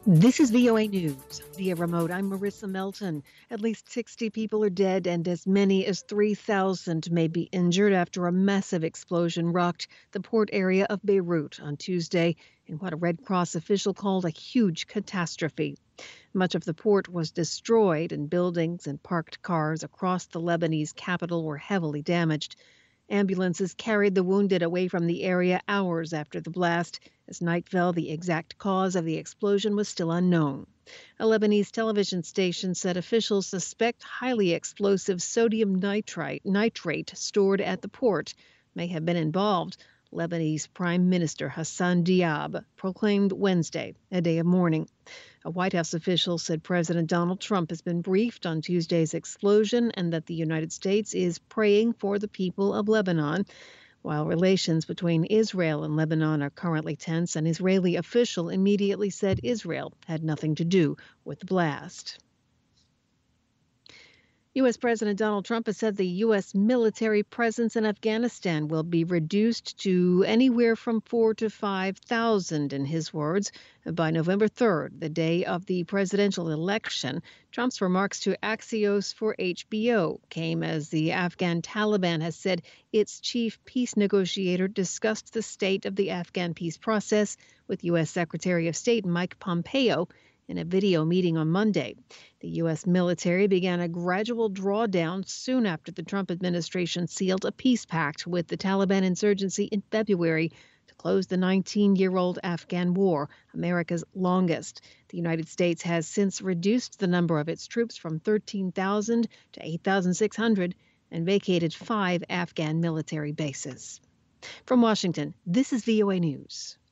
This is VOA News. Via remote, I'm Marissa Melton. At least 60 people are dead and as many as 3,000 may be injured after a massive explosion rocked the port area of Beirut on Tuesday in what a Red Cross official called a huge catastrophe. Much of the port was destroyed and buildings and parked cars across the Lebanese capital were heavily damaged. Ambulances carried the wounded away from the area hours after the blast. As night fell, the exact cause of the explosion was still unknown. A Lebanese television station said officials suspect highly explosive sodium nitrate stored at the port may have been involved. Lebanese Prime Minister Hassan Diab proclaimed Wednesday a day of mourning. A White House official said President Donald Trump has been briefed on Tuesday's explosion and that the United States is praying for the people of Lebanon. While relations between Israel and Lebanon are currently tense, an Israeli official immediately said Israel had nothing to do with the blast. U.S. President Donald Trump has said the U.S. military presence in Afghanistan will be reduced to anywhere from 4,000 to 5,000, in his words, by November 3rd, the day of the presidential election. Trump's remarks to Axios for HBO came as the Afghan Taliban has said its chief peace negotiator discussed the state of the Afghan peace process with U.S. Secretary of State Mike Pompeo in a video meeting on Monday. The U.S. military began a gradual drawdown soon after the Trump administration sealed a peace pact with the Taliban insurgency in February to close the 19-year-old Afghan war, America's longest. The United States has since reduced the number of its troops from 13,000 to 8,600 and vacated 5 Afghan military bases. From Washington, this is VOA News.